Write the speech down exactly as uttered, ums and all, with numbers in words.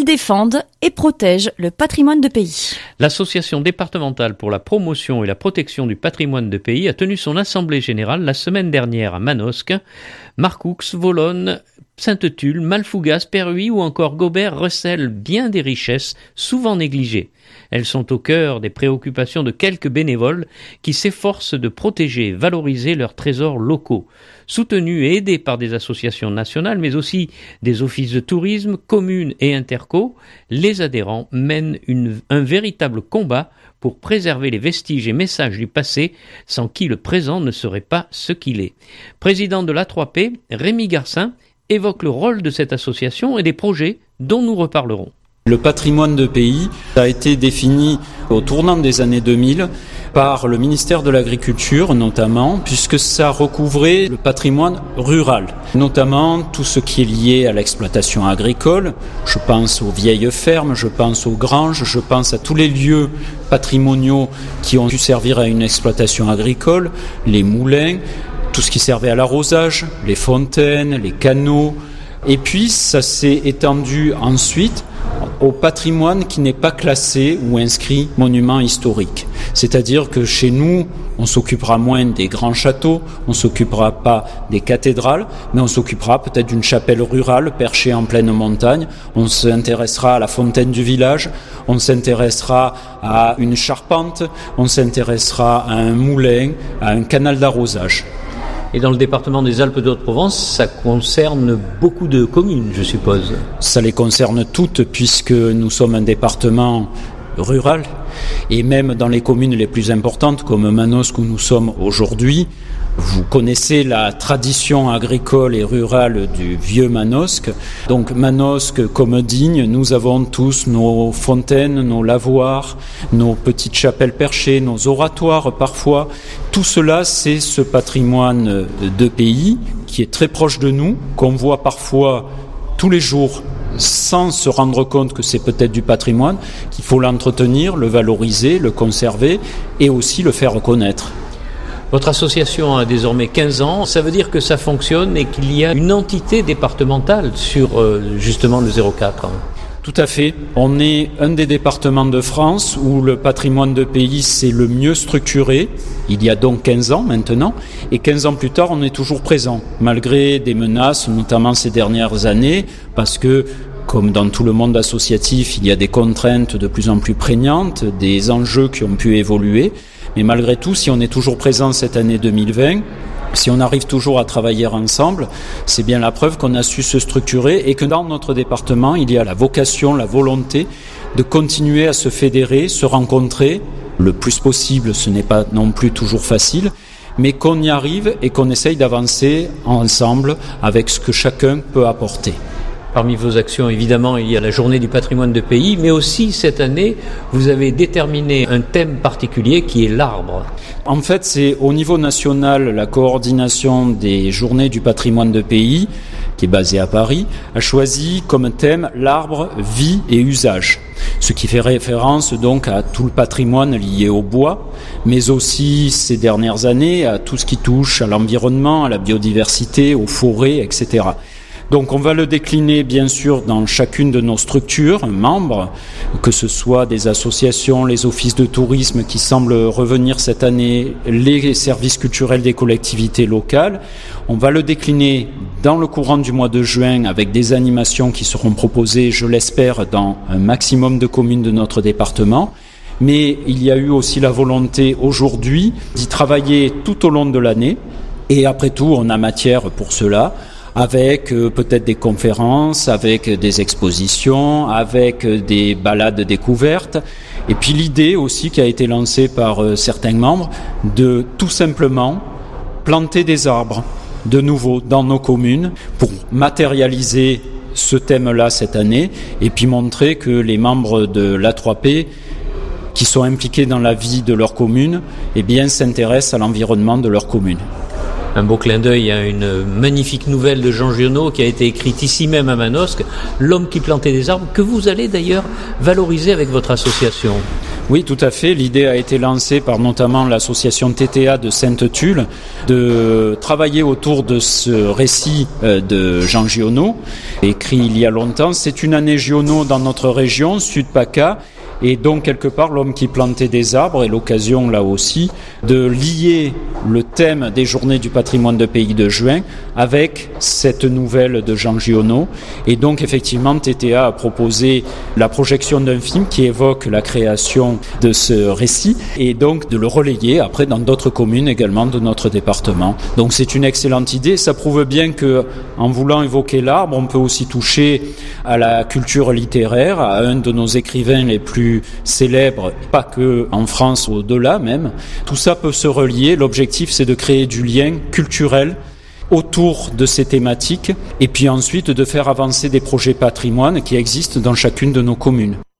défendent et protègent le patrimoine de pays. L'association départementale pour la promotion et la protection du patrimoine de pays a tenu son assemblée générale la semaine dernière à Manosque. Marcoux, Volonne, Sainte-Tulle, Malfougas, Perhuis ou encore Gobert recèlent bien des richesses souvent négligées. Elles sont au cœur des préoccupations de quelques bénévoles qui s'efforcent de protéger et valoriser leurs trésors locaux. Soutenus et aidés par des associations nationales, mais aussi des offices de tourisme, communes et interco, les adhérents mènent une, un véritable combat pour préserver les vestiges et messages du passé, sans qui le présent ne serait pas ce qu'il est. Président de l'A trois P, Rémi Garcin, évoque le rôle de cette association et des projets dont nous reparlerons. Le patrimoine de pays a été défini au tournant des années deux mille par le ministère de l'Agriculture notamment, puisque ça recouvrait le patrimoine rural, notamment tout ce qui est lié à l'exploitation agricole. Je pense aux vieilles fermes, je pense aux granges, je pense à tous les lieux patrimoniaux qui ont pu servir à une exploitation agricole, les moulins, tout ce qui servait à l'arrosage, les fontaines, les canaux. Et puis ça s'est étendu ensuite au patrimoine qui n'est pas classé ou inscrit monument historique. C'est-à-dire que chez nous, on s'occupera moins des grands châteaux, on s'occupera pas des cathédrales, mais on s'occupera peut-être d'une chapelle rurale perchée en pleine montagne. On s'intéressera à la fontaine du village, on s'intéressera à une charpente, on s'intéressera à un moulin, à un canal d'arrosage. Et dans le département des Alpes de Haute-Provence, ça concerne beaucoup de communes, je suppose. Ça les concerne toutes, puisque nous sommes un département rural. Et même dans les communes les plus importantes, comme Manosque où nous sommes aujourd'hui, vous connaissez la tradition agricole et rurale du vieux Manosque. Donc Manosque comme Digne, nous avons tous nos fontaines, nos lavoirs, nos petites chapelles perchées, nos oratoires parfois. Tout cela, c'est ce patrimoine de pays qui est très proche de nous, qu'on voit parfois tous les jours sans se rendre compte que c'est peut-être du patrimoine, qu'il faut l'entretenir, le valoriser, le conserver et aussi le faire connaître. Votre association a désormais quinze ans, ça veut dire que ça fonctionne et qu'il y a une entité départementale sur euh, justement le zéro quatre. Tout à fait. On est un des départements de France où le patrimoine de pays c'est le mieux structuré. Il y a donc quinze ans maintenant. Et quinze ans plus tard, on est toujours présent, malgré des menaces, notamment ces dernières années, parce que comme dans tout le monde associatif, il y a des contraintes de plus en plus prégnantes, des enjeux qui ont pu évoluer. Mais malgré tout, si on est toujours présent cette année deux mille vingt, si on arrive toujours à travailler ensemble, c'est bien la preuve qu'on a su se structurer et que dans notre département, il y a la vocation, la volonté de continuer à se fédérer, se rencontrer. Le plus possible, ce n'est pas non plus toujours facile, mais qu'on y arrive et qu'on essaye d'avancer ensemble avec ce que chacun peut apporter. Parmi vos actions, évidemment, il y a la journée du patrimoine de pays, mais aussi cette année, vous avez déterminé un thème particulier qui est l'arbre. En fait, c'est au niveau national, la coordination des journées du patrimoine de pays, qui est basée à Paris, a choisi comme thème l'arbre, vie et usage. Ce qui fait référence donc à tout le patrimoine lié au bois, mais aussi ces dernières années à tout ce qui touche à l'environnement, à la biodiversité, aux forêts, et cetera. Donc on va le décliner bien sûr dans chacune de nos structures, membres, que ce soit des associations, les offices de tourisme qui semblent revenir cette année, les services culturels des collectivités locales. On va le décliner dans le courant du mois de juin avec des animations qui seront proposées, je l'espère, dans un maximum de communes de notre département. Mais il y a eu aussi la volonté aujourd'hui d'y travailler tout au long de l'année. Et après tout, on a matière pour cela, avec euh, peut-être des conférences, avec des expositions, avec euh, des balades découvertes. Et puis l'idée aussi qui a été lancée par euh, certains membres de tout simplement planter des arbres de nouveau dans nos communes pour matérialiser ce thème-là cette année et puis montrer que les membres de l'A trois P qui sont impliqués dans la vie de leur commune, eh bien, s'intéressent à l'environnement de leur commune. Un beau clin d'œil à une magnifique nouvelle de Jean Giono qui a été écrite ici même à Manosque, L'homme qui plantait des arbres, que vous allez d'ailleurs valoriser avec votre association. Oui, tout à fait. L'idée a été lancée par notamment l'association T T A de Sainte-Tulle de travailler autour de ce récit de Jean Giono, écrit il y a longtemps. C'est une année Giono dans notre région, Sud-PACA. Et donc, quelque part, l'homme qui plantait des arbres, et l'occasion là aussi, de lier le thème des Journées du patrimoine de pays de juin avec cette nouvelle de Jean Giono. Et donc, effectivement, T T A a proposé la projection d'un film qui évoque la création de ce récit, et donc de le relayer après dans d'autres communes également de notre département. Donc, c'est une excellente idée. Ça prouve bien que, en voulant évoquer l'arbre, on peut aussi toucher à la culture littéraire, à un de nos écrivains les plus célèbre, pas que en France, au-delà même. Tout ça peut se relier. L'objectif, c'est de créer du lien culturel autour de ces thématiques et puis ensuite de faire avancer des projets patrimoine qui existent dans chacune de nos communes.